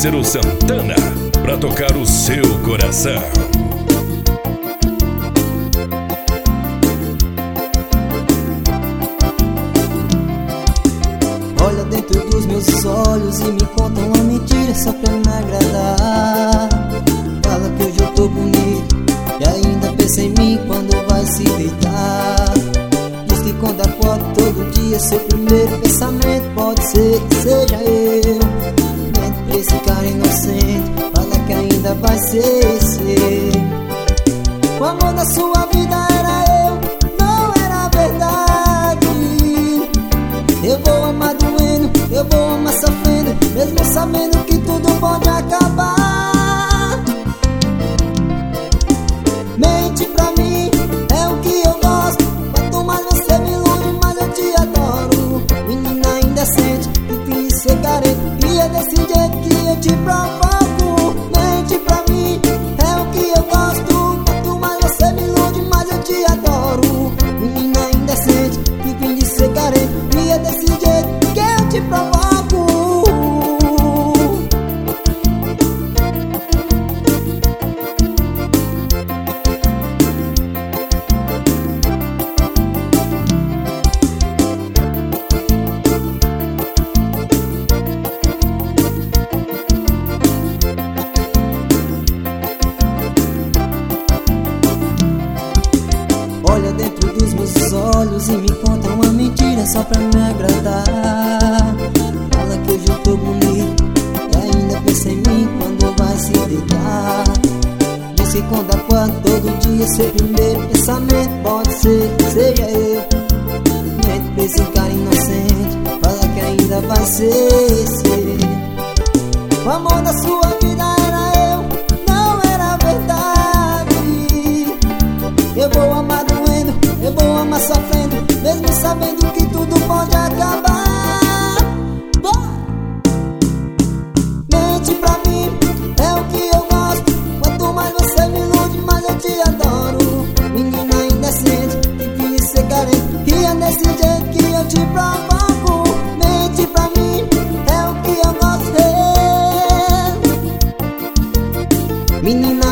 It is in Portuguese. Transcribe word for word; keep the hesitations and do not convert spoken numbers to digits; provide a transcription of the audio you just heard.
Cícero Santana, pra tocar o seu coração. Olha dentro dos meus olhos e me conta uma mentira só pra me agradar. Fala que hoje eu tô bonito e ainda pensa em mim quando vai se deitar. Diz que quando acorda todo dia seu primeiro pensamento pode ser que seja eu. Mente pra esse cara inocente, fala que ainda vai ser seu. O amor da sua vida era eu, não era verdade. Eu vou amar doendo, eu vou amar sofrendo, mesmo sabendo que tudo pode acabar. Mente pra mim, é o que eu gosto. Quanto mais você me ilude, mais eu te adoro. Menina indecente, que fiz ser carente, e é desse jeito que eu te provoco. Mente pra mim, é o que eu gosto. Quanto mais você me ilude, mais eu te adoro. Menina indecente, que fiz ser carente, e é desse jeito que eu te provoco. Olha dentro dos meus olhos e me conta uma mentira só pra me agradar. Fala que hoje eu tô bonito e ainda pensa em mim quando vai se deitar. Diz que quando acorda todo dia seu primeiro pensamento pode ser que seja eu. Mente pra esse cara inocente, fala que ainda vai ser seu. O amor da sua vida era eu, não era verdade. Eu vou amar doendo, eu vou amar sofrendo, mesmo sabendo que tudo pode acabar. Mente pra mim, é o que eu gosto. Quanto mais você me ilude, mais eu te adoro. Menina indecente, que quis ser carente, que é desse jeito que eu te provoco. Mente pra mim, é o que eu gosto. Menina